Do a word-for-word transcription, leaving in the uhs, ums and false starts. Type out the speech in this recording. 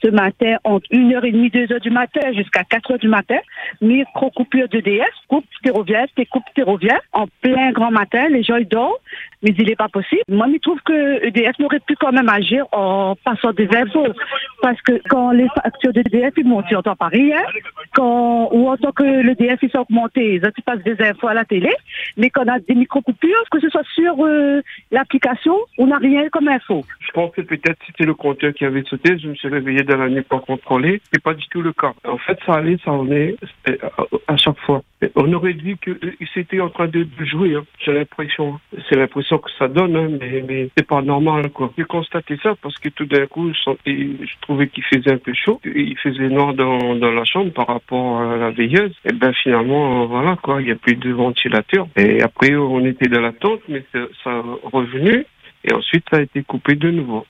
ce matin entre une heure trente, deux heures du matin jusqu'à quatre heures du matin. Micro-coupure d'E D F, coupe ferroviaire, c'est coupe ferroviaire. En plein grand matin, les gens ils dorment, mais il n'est pas possible. Moi, je trouve que E D F n'aurait pu quand même agir en passant des infos. Parce que quand les factures d'E D F ils montent, on n'entend pas rien. Quand, ou en tant que l'E D F ils sont augmentés, ils passent des infos à la télé. Mais quand on a des micro-coupures, que ce soit sur euh, l'application, on n'a rien comme info. Je pense que peut-être c'était le compteur qui avait sauté. Je me suis réveillé dans la nuit pour contrôler. C'est pas du tout le cas. En fait, ça allait, ça en est à chaque fois. On aurait dit que c'était en train de jouer. Hein. J'ai l'impression. C'est l'impression que ça donne, hein, mais, mais c'est pas normal, quoi. J'ai constaté ça parce que tout d'un coup, je, sentais, je trouvais qu'il faisait un peu chaud. Il faisait noir dans, dans la chambre par rapport à la veilleuse. Et ben finalement, voilà, quoi. Il n'y a plus de ventilateur. Et après, on était dans l'attente, mais ça, ça a revenu. Et ensuite, ça a été coupé de nouveau.